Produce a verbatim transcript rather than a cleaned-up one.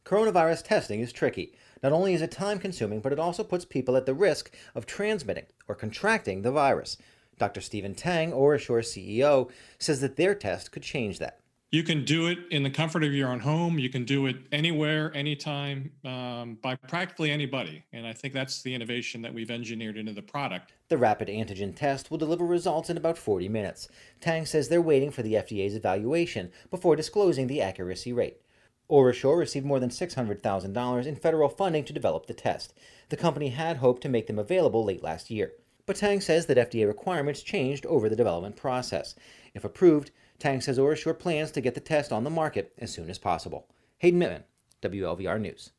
Coronavirus testing is tricky. Not only is it time-consuming, but it also puts people at the risk of transmitting or contracting the virus. Doctor Stephen Tang, OraSure C E O, says that their test could change that. You can do it in the comfort of your own home. You can do it anywhere, anytime, um, by practically anybody. And I think that's the innovation that we've engineered into the product. The rapid antigen test will deliver results in about forty minutes. Tang says they're waiting for the F D A's evaluation before disclosing the accuracy rate. OraSure received more than six hundred thousand dollars in federal funding to develop the test. The company had hoped to make them available late last year. But Tang says that F D A requirements changed over the development process. If approved, Tang says OraSure plans to get the test on the market as soon as possible. Hayden Mittman, W L V R News.